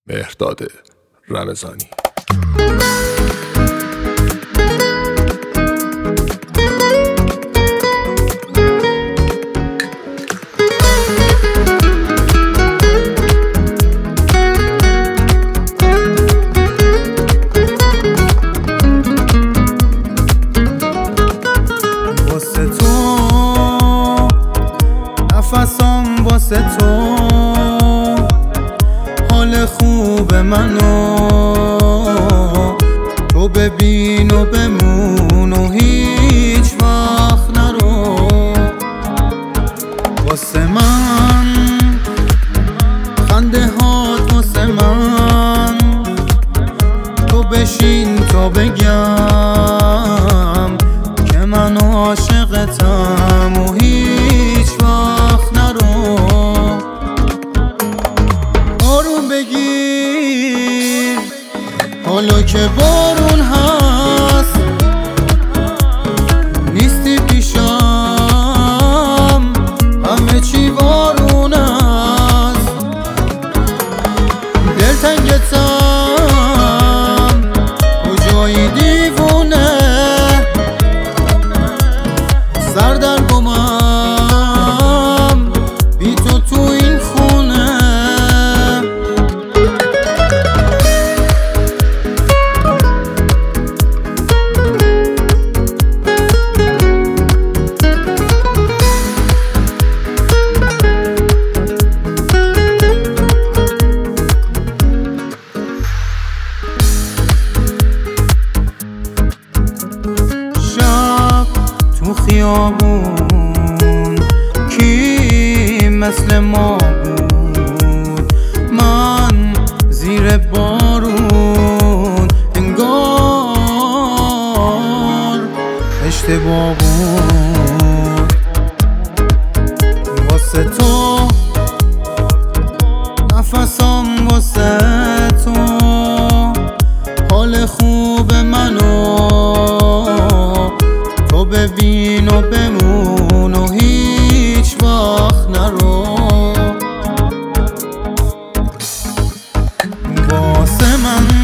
مهرداد رمضانی. نفسم واسه تو، حال خوب منو تو ببین و بمون و هیچ وقت نرو. واسه من خنده هات، واسه من تو بشین تا بگم که من عاشقتم و هیچ وقت نرو. آروم بگیر حالا که بارون هست، نیستی پیشم همه چی وارون است. دلتنگتم کجایی دیوونه، سردرگمم بی تو تو این خونه. شب تو خیابون کی مثل ما بود، من زیر بارون انگار اشتباه بود. واسه تو نفسم، واسه تو حال خوب منو تو ببین و بمون و هیچ وقت نرو. واسه من